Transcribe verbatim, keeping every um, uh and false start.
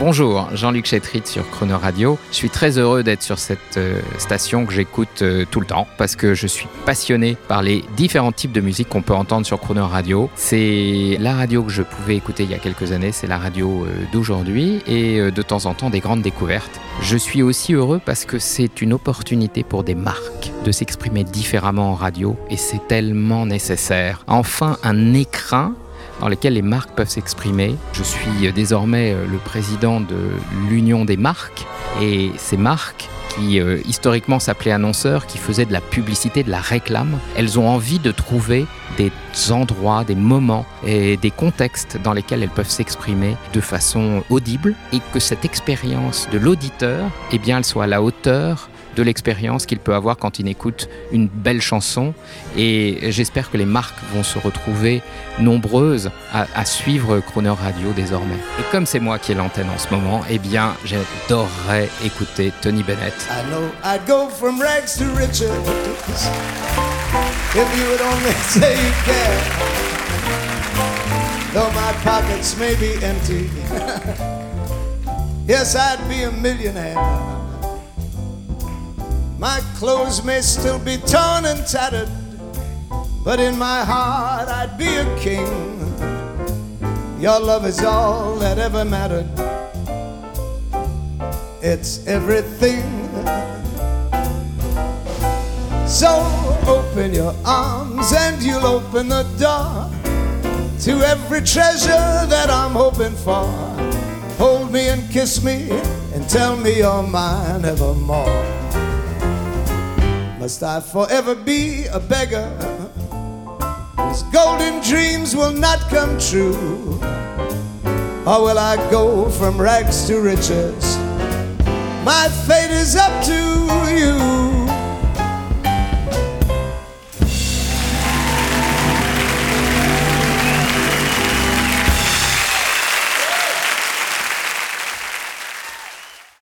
Bonjour, Jean-Luc Chétrit sur Chrono Radio. Je suis très heureux d'être sur cette euh, station que j'écoute euh, tout le temps parce que je suis passionné par les différents types de musique qu'on peut entendre sur Chrono Radio. C'est la radio que je pouvais écouter il y a quelques années, c'est la radio euh, d'aujourd'hui et euh, de temps en temps des grandes découvertes. Je suis aussi heureux parce que c'est une opportunité pour des marques de s'exprimer différemment en radio et c'est tellement nécessaire. Enfin, un écrin dans lesquels les marques peuvent s'exprimer. Je suis désormais le président de l'Union des marques et ces marques qui euh, historiquement s'appelaient annonceurs, qui faisaient de la publicité, de la réclame, elles ont envie de trouver des endroits, des moments et des contextes dans lesquels elles peuvent s'exprimer de façon audible et que cette expérience de l'auditeur, eh bien, elle soit à la hauteur de l'expérience qu'il peut avoir quand il écoute une belle chanson. Et j'espère que les marques vont se retrouver nombreuses à, à suivre Chrono Radio désormais. Et comme c'est moi qui ai l'antenne en ce moment, eh bien, j'adorerais écouter Tony Bennett. I know I'd go from rags to riches if you would only say you care. Though my pockets may be empty, yes, I'd be a millionaire. My clothes may still be torn and tattered, but in my heart I'd be a king. Your love is all that ever mattered. It's everything. So open your arms and you'll open the door to every treasure that I'm hoping for. Hold me and kiss me and tell me you're mine evermore. Must I forever be a beggar whose golden dreams will not come true? Or will I go from rags to riches? My fate is up to you.